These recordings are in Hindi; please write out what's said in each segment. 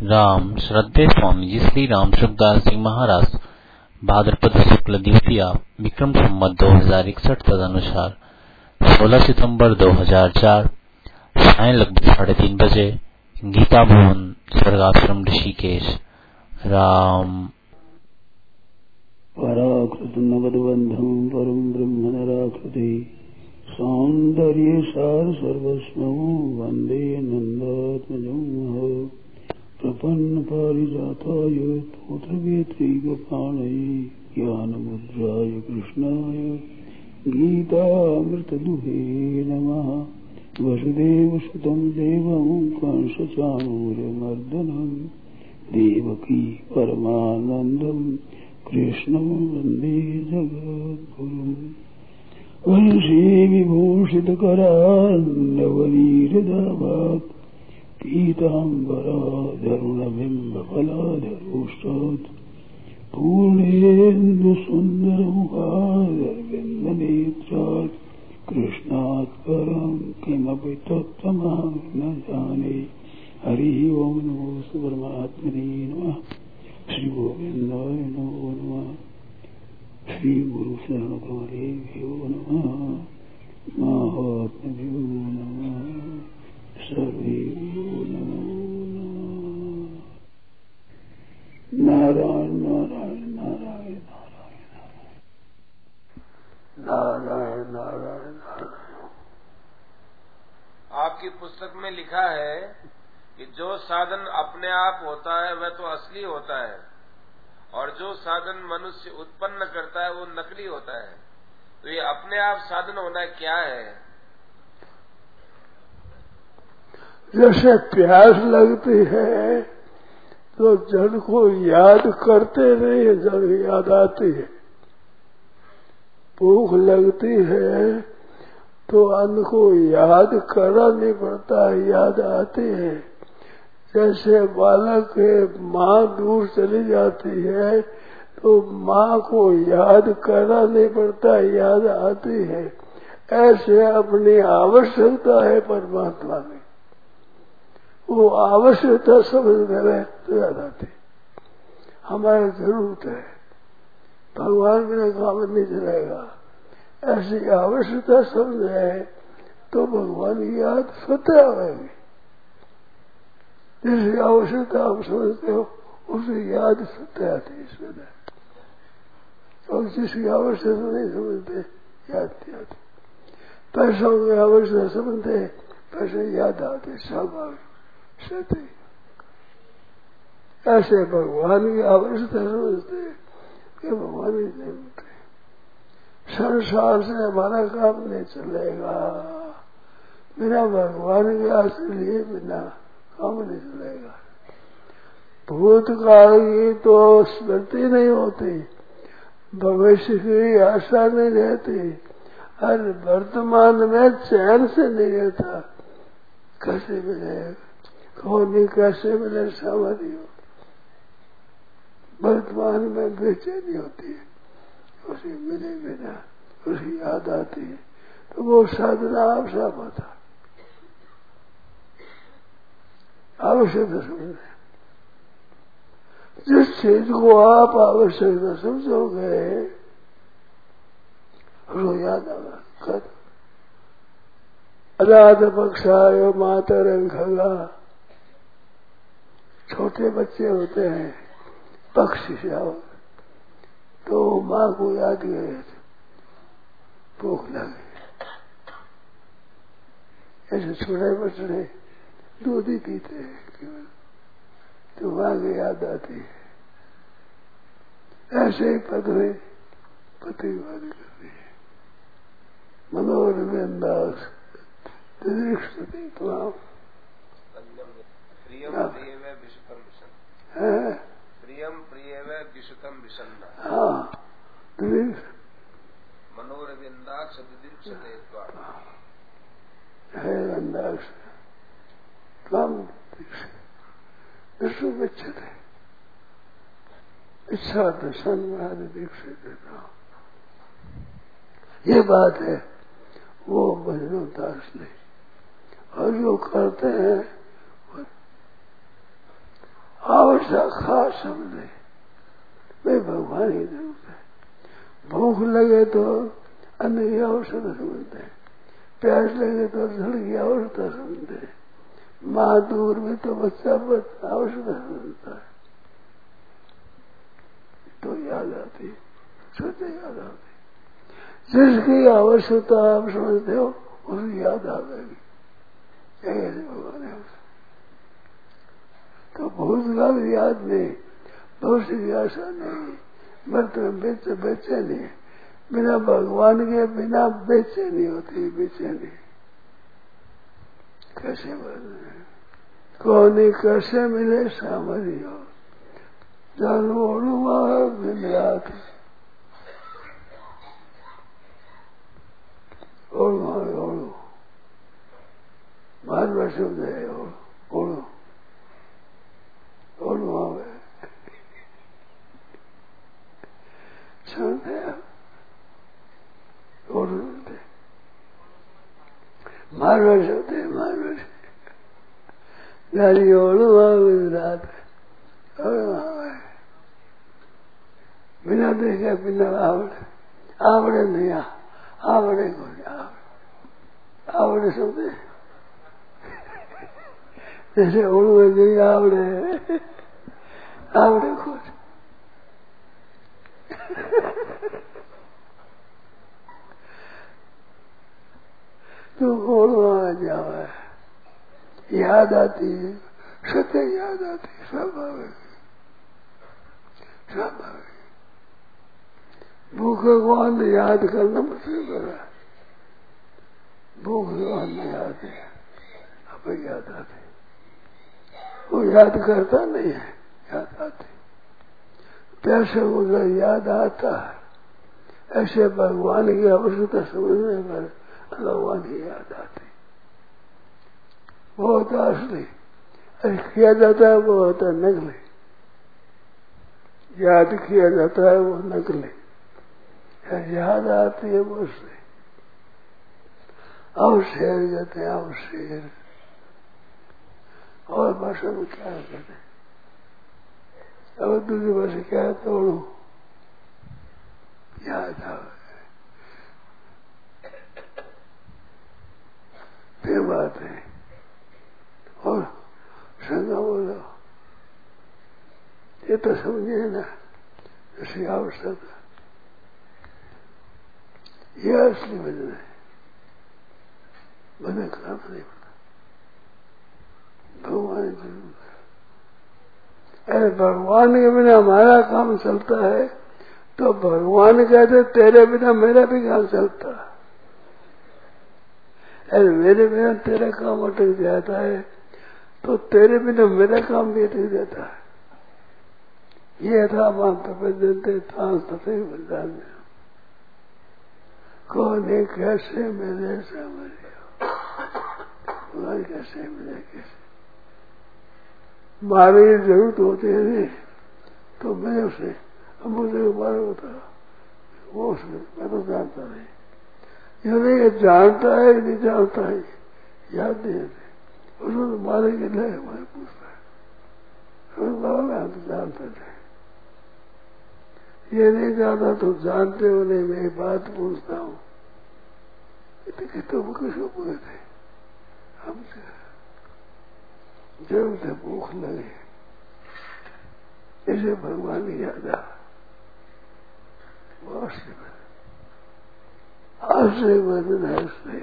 राम श्रद्धेय स्वामी जी श्री राम सुखदास जी महाराज भाद्रपद शुक्ल द्वितीया विक्रम संवत 2061 तदनुसार 16 सितंबर 2004 साय लगभग 3:30 बजे गीता भवन स्वर्गाश्रम ऋषिकेश। राम पराकृत नगदबंधम परम ब्रह्म नराकृति सौंदर्य सार सर्वस्वं वंदे नंदात्मजं प्रपन्न पारिजाताय तोत्रवेत्रैकपाणये ज्ञानमुद्राय कृष्णाय गीतामृतदुहे नमः। वसुदेवसुतं देवं कंसचाणूरमर्दनं देवकी परमानन्दं कृष्णं वन्दे जगद्गुरुम्। वंशी विभूषितकरान्नवनीरदाभात् पीताम्बराधरुणबिम्बफलाधरोष्टात् पूर्णेन्दुसुन्दरमुखादरविन्दनेत्रात् कृष्णात् परं किमपि तत्त्वमहं न जाने। हरिः ओं नमो परमात्मने नमः। श्री गोविन्दाय नमो नमः। श्री गुरु शरणकमलेभ्यो नमः। महात्मभ्यो नमः। सर्वेभ्यो नमो नमः। नारायण नारायण नारायण नारायण नारायण नारायण नारायण। आपकी पुस्तक में लिखा है कि जो साधन अपने आप होता है वह तो असली होता है और जो साधन मनुष्य उत्पन्न करता है वो नकली होता है। तो ये अपने आप साधन होना क्या है? जैसे प्यास लगती है तो जल को याद करते नहीं, जल याद आती है। भूख लगती है तो अन्न को याद करना नहीं पड़ता, याद आती है। जैसे बालक है, माँ दूर चली जाती है तो माँ को याद करना नहीं पड़ता, याद आती है। ऐसे अपनी आवश्यकता है परमात्मा में, वो आवश्यकता समझ गए तो याद आती। हमारी जरूरत है, भगवान बिना काम नहीं चलेगा। ऐसी आवश्यकता समझे तो भगवान की याद स्वतः आएगी। जिसकी आवश्यकता आप समझते हो उसे याद स्वतः आती है स्वतः, और जिसकी आवश्यकता नहीं समझते याद नहीं आती। पैसों की आवश्यकता समझते पैसे याद आते स्वाभाविक सत्य। ऐसे भगवान की आवश्यकता समझते कि भगवान ही नहीं मिलते। संसार से हमारा काम नहीं चलेगा, बिना भगवान के आश्रय लिए बिना काम नहीं चलेगा। भूतकाल की तो स्मृति नहीं होती, भविष्य की आशा नहीं रहती, और वर्तमान में चैन से नहीं रहता। कैसे मिलेगा कौन कैसे मिले सामर्थ्य हो। वर्तमान में बेचैनी होती है, उसी मिले बिना उसकी याद आती है तो वो साधना आप सब होता। आवश्यकता समझे, जिस चीज को आप आवश्यकता समझोगे उसको याद आगा। अनाथ पक्षाय मातरं खगा, छोटे बच्चे होते हैं पक्षी से तो माँ को याद गए, भूख लगी। ऐसे छोटे बच्चे दूध ही पीते हैं केवल, तो माँ की याद आती है। ऐसे ही पद में पति की बात करती है। मनोरंजनदास प्रियम प्रियव विशुतम विषन्ना। हाँ, मनोरविंदाक्ष दिदीक्षते है अंदाज त्वं विश्व विच्छते इच्छा दर्शन दीक्षित। ये बात है वो भजनोदास नहीं, और जो करते हैं आवश्यक खास समझे भाई भगवान की जरूरत है। भूख लगे तो अन्न की आवश्यकता समझते हैं, प्यास लगे तो जल की आवश्यकता समझते हैं, माँ दूर में तो बच्चा आवश्यकता समझता है, तो याद आती, सोचे याद आती। जिसकी आवश्यकता आप समझते हो उसकी याद आ जाएगी। ऐसे भगवान है तो भूतकाल याद नहीं, भविष्य की आशा नहीं, वर्तमान बेचैनी, बिना भगवान के बिना बेचैनी होती, बेचैनी कैसे बने कौन कैसे मिले सामरियो जानू दिन रात ओढ़ो मारवा शब्द है ओढ़ो सुनते ओढ़ते मारवा शब्द है मारवा गाड़ी ओढ़ो रात बिना देखे बिना आवड़े नहीं आवड़े को आवड़े शब्द जैसे उड़वे नहीं आवड़े कुछ तो उड़वा जावा याद आती है, सत्य याद आती है, स्वाभाविक भूखे को अन्न याद करना मुश्किल है, भूख को अन्न याद है अब याद आती, वो याद करता नहीं है, याद आती पैसे को याद आता है। ऐसे भगवान की आवश्यकता समझने पर भगवान की याद आती, वो होता असली, किया जाता है वो होता नकली, याद किया जाता है वो नकली, याद आती है वो असली। अवशेर कहते हैं, अवशेर और भाषा में क्या कहते हैं, अब दूसरी भाषा क्या है, तोड़ो याद आवे फिर बात है। और संगा बोलो ये तो समझे ना, जैसी आवश्यकता ये असली वजह है, मैंने काम नहीं पड़ा भगवान जरूर है। अरे भगवान के बिना हमारा काम चलता है तो भगवान कहते तेरे बिना मेरा भी काम चलता है, अरे मेरे बिना तेरा काम अटक जाता है तो तेरे बिना मेरा काम भी अटक जाता है। ये था मान तपे तथे बलिदान में कौन है कैसे मिले समझियो, कैसे मिले कैसे मारे जरूरत होती है नहीं तो मैं उसे अब मुझे मारे होता वो उसमें मैं तो जानता नहीं, ये नहीं जानता है नहीं जानता है याद नहीं है उसको तो मारे के लिए हमारे पूछता है मैं तो जानते थे, ये नहीं जानता तो जानते हो नहीं, मैं बात पूछता हूँ तो वो किसको पूछे थे हमसे जरूर से भूख लगे इसे भगवान की याद आ आशीर्वाद है उसने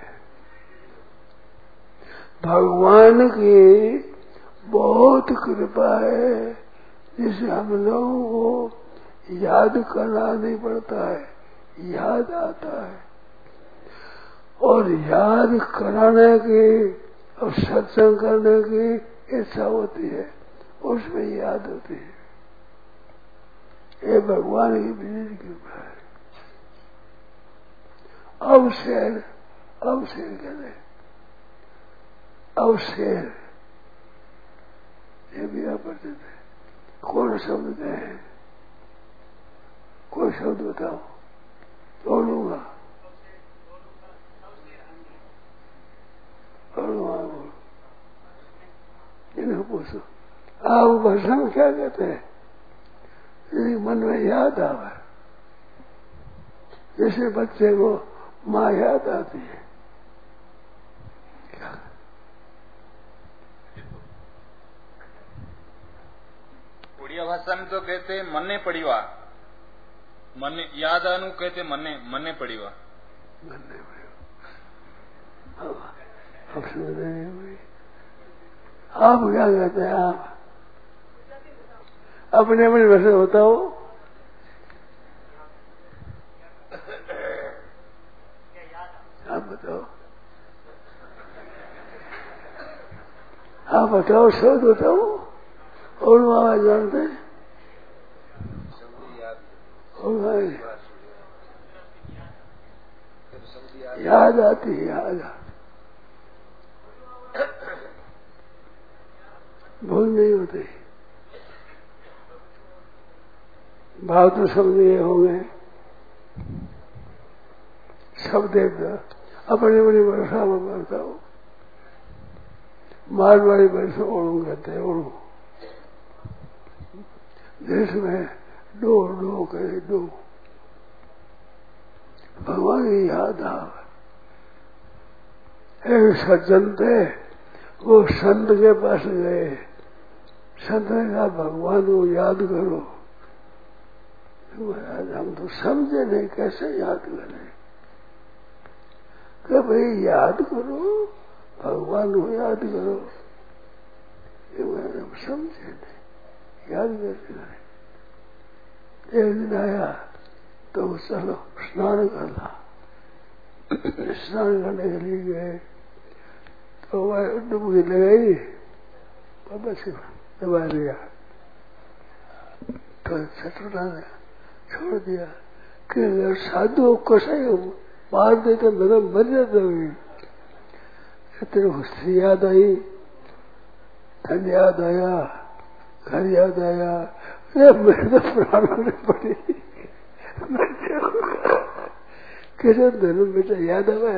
भगवान की बहुत कृपा है जिसे हम लोगों को याद करना नहीं पड़ता है, याद आता है और याद कराने की और सत्संग करने की इच्छा होती है, उसमें याद होती है। ये भगवान की विशेष कृपा है। अवशेर कहते हैं, अवशेर ये भी अपरिचित है, कौन शब्द है, कोई शब्द बताओ बोलूंगा इन्हें पूछो आप भाषा में क्या कहते हैं? मन में याद आवे, जैसे बच्चे को माँ याद आती है। उड़िया भाषा में तो कहते हैं मने पड़ीवा, मने याद आनु कहते मने पड़ीवा। अब समझ रहे हैं? आप क्या कहते हैं? आप अपने अपने भाषा बताओ। आप बताओ, आप बताओ, शब्द बताओ। और वहां जानते हैं और याद आती है, याद भूल नहीं होती। भाव तो समझे होंगे। शब्द अपने अपनी भाषा में बताओ। मारवाड़ी भाषा ओढ़ू कहते हैं, ओढ़ू। देश में डो डो कहे, डो। भगवान की याद आवे। एक सज्जन थे, वो संत के पास गए। संत ने कहा भगवान को याद करो। महाराज हम तो समझे नहीं, कैसे याद करें? कि भाई याद करो, भगवान को याद करो। हम समझे नहीं, याद कैसे करें? एक दिन आया तो चलो स्नान करना। स्नान करने के लिए गए तो वह डुबकी लगाई, बस दबा दिया तो छटपटा ने छोड़ दिया कि अगर साधु कसाई मार दे तो मेरा मर जाता हुई। तेरे को याद आई, धन याद आया, घर याद आया, मेरे तो प्राणों ने पड़ी। कैसे धन बेटा याद आवे,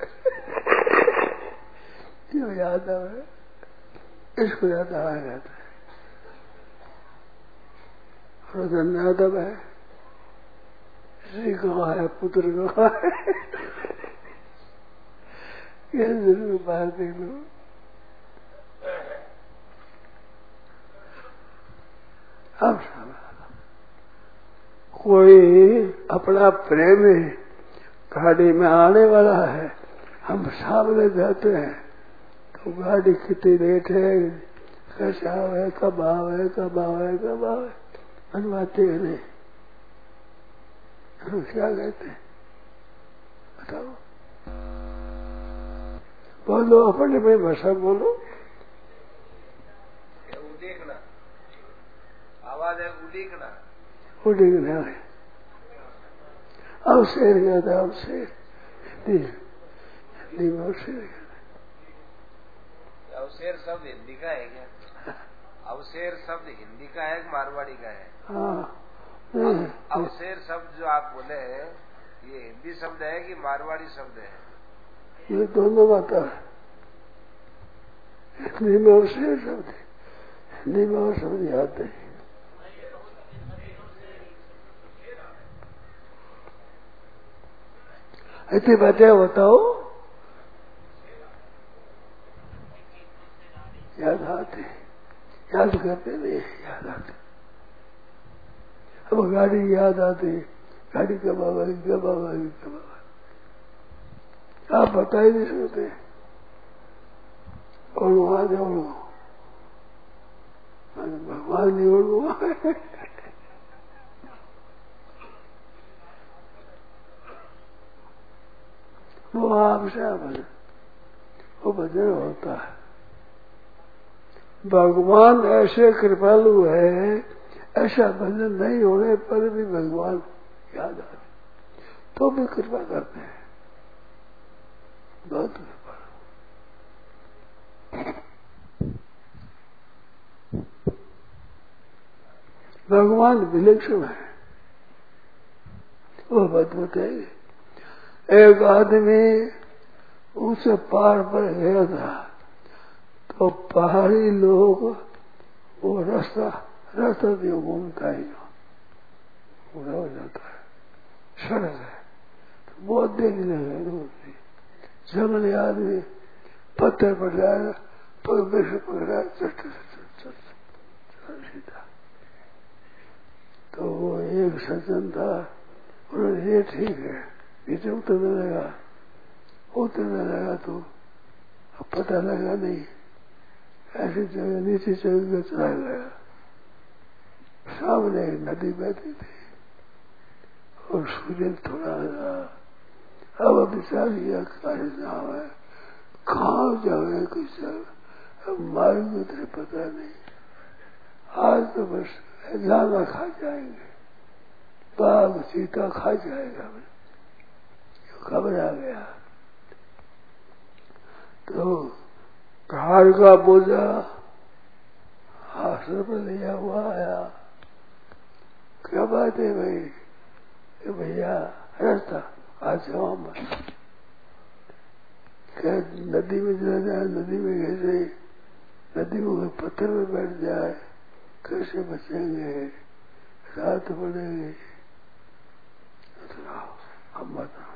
क्यों याद आवे? इसको याद आया जाता है। और धन याद आवे, स्त्री कहाँ है, पुत्र कहाँ है? ये जरूर बाहर देख लो। अब कोई अपना प्रेम गाड़ी में आने वाला है, हम सामने जाते हैं तो गाड़ी कितनी लेट है, कैसे आवे, कब आवे, कब आवे, कब आवे, बनवाते हैं नहीं। तो क्या कहते हैं बताओ? बोलो, अपने में भाषा बोलो। उड़ीकना आवाज है, उड़ीकना उड़ीकना है। अब शेर कहता, अब शेर हिंदी में शेर कहता। अवशेर शब्द हिंदी का है क्या? अवशेर शब्द हिंदी का है, मारवाड़ी का है? हाँ, अवशेर शब्द जो आप बोले हैं, ये हिंदी शब्द है कि मारवाड़ी शब्द है? ये दोनों बात है। हिंदी में अवशेर शब्द है, हिंदी में और शब्द याद नहीं। ऐसी बातें बताओ, याद आते, याद करते नहीं, याद आते। अब गाड़ी याद आती, गाड़ी कब आवेगी, कब आवेगी, कब आवेगी, आप बता ही नहीं सकते। और वहां जाओ, भगवान नहीं ओढ़, वो आपसे भजन, वो भजन होता है। भगवान ऐसे कृपालु है, ऐसा भजन नहीं होने पर भी भगवान याद आते, तो भी कृपा करते हैं, बहुत कृपा। भगवान विलक्षण है, वो अद्भुत है। एक आदमी उस पहाड़ पर गया था तो पहाड़ी लोग वो रास्ता तो घूमता ही पूरा हो जाता है। सड़क है तो बहुत देखने लगे दूर से जंगली आदमी पत्थर पर जाएगा पग में से पकड़ा चल सीधा। तो वो एक सज्जन था, उन्होंने ये ठीक है नीचे उतरने लगा तो अब पता लगा नहीं, ऐसी जगह नीचे चल कर चला गया। सामने एक नदी बहती थी और सूर्य थोड़ा रहा। अब विचार किया कार्य जाओ है कहाँ जाओ कुछ अब मार्ग उतरे पता नहीं। आज तो बस जाना खा जाएंगे, बाघ चीता खा जाएगा। खबर आ गया तो घर का बोझा आश्रम पर लिया हुआ आया। क्या बात है भाई? भैया रास्ता आज जाओ मत, क्या नदी में चला जाए, नदी में कैसे, नदी में कोई पत्थर में बैठ जाए, कैसे बचेंगे, रात पड़ेगी। हम बता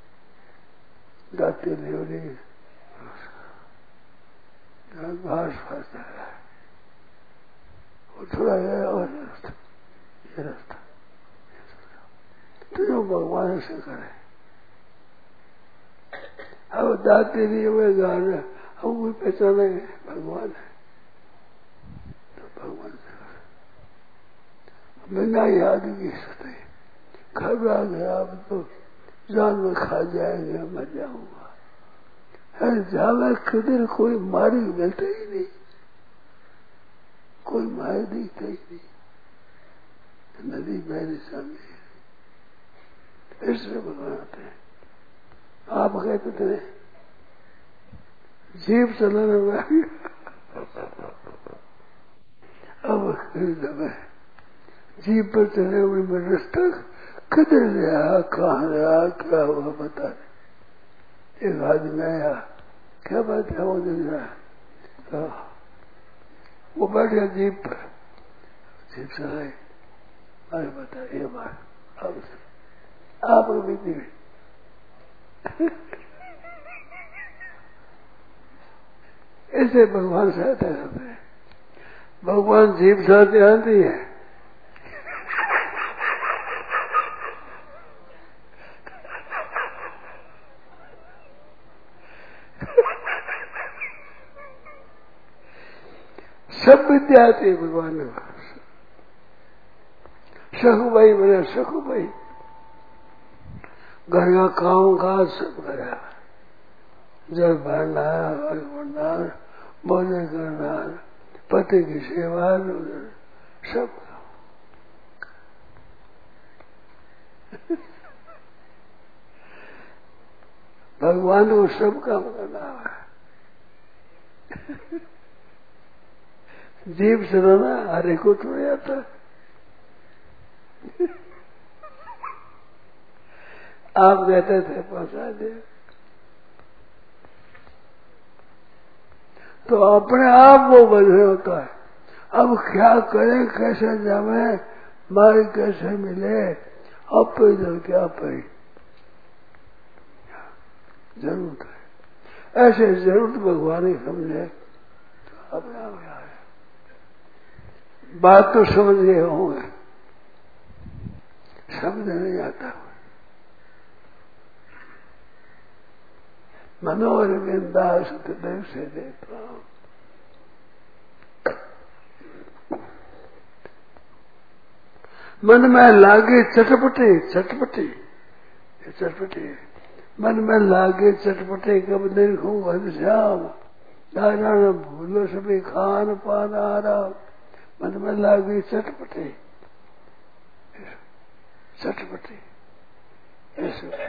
गाते लेवली घास फंसता है वो थोड़ा गया और ये रास्ता तो जो भगवान से करे। अब दाते नहीं हुए गाना हम कोई पहचानेंगे भगवान है तो भगवान से करे। बिना याद की सकते घबरा गया अब तो जान में खा जाएंगे, मर जाऊंगा। जावा किधर कोई मारी मिलता ही नहीं, कोई मार दिखता ही नहीं। नदी मेरे सामने इसलिए बनाते हैं। आप कहते थे जीप चलाने में अब दबे जीप पर चले हुए में रास्ता किधर रहा, कहाँ रहा, क्या हुआ पता नहीं। एक आदमी आया, क्या बात है, वो दिन रहा तो वो बैठ गया जीप पर, जीप चलाई। अरे बता ये बात अब आप बीती हुई ऐसे भगवान सहायता करते हैं। भगवान जीप साथ आती है सब विद्या आती है भगवान ने। सखुबाई बना, सखुबाई घर का काम काज सब करा, जल भरना, भोजन करना, पति की सेवा सब। भगवान को सब काम करना है। जीव चलाना हरे को थोड़ी आता है। आप कहते थे पहुंचा दे तो अपने आप वो बदले होता है। अब क्या करें, कैसे जावे, मार्ग कैसे मिले, अब पैदल क्या पाई जरूरत है। ऐसे जरूरत भगवान ही समझे तो अपने आप आए। बात तो समझ गए होंगे, शब्द नहीं आता। मनोरंजन दास देव से देखता हूं मन में लागे चटपटी चटपटी चटपटी, मन में लागे चटपटी कब देखूं घनश्याम, नारायण भूलो सभी खान पान आराम। मन में लागे चटपटी चटपटी ऐसे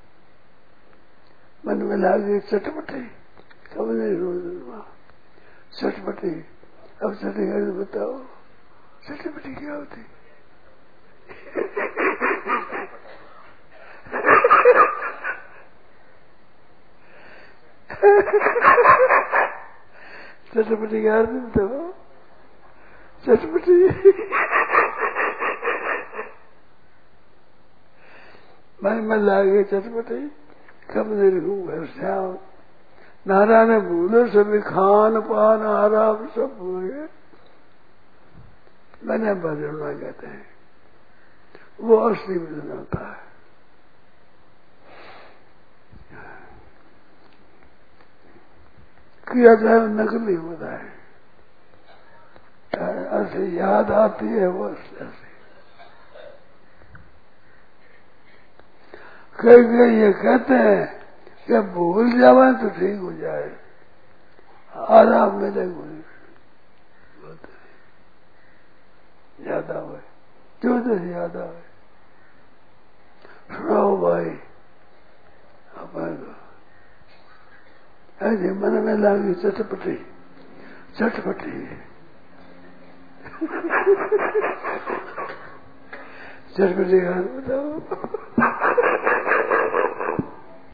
मन में लागे चटपटी कब नहीं रोज चटपटी। अब चटपटी बताओ चटपटी क्या होती? चटपटी क्या होती बताओ? चटपटी मन में लागे चटपटी कब नहीं रहूंगा श्याम नारायण भूलो सभी खान पान आराम सब भूल गए। मैंने भजन कहते हैं वो असली भजन होता है। किया जाए नकली होता है, ऐसे याद आती है वो ऐसे कई ये कहते हैं कि भूल जावे तो ठीक हो जाए, आराम मिले ज्यादा हुए जो तो ज्यादा हुए। सुनाओ भाई अपन ऐसे मन में लागी चटपटी चटपटी चटपटी हाथ बताओ।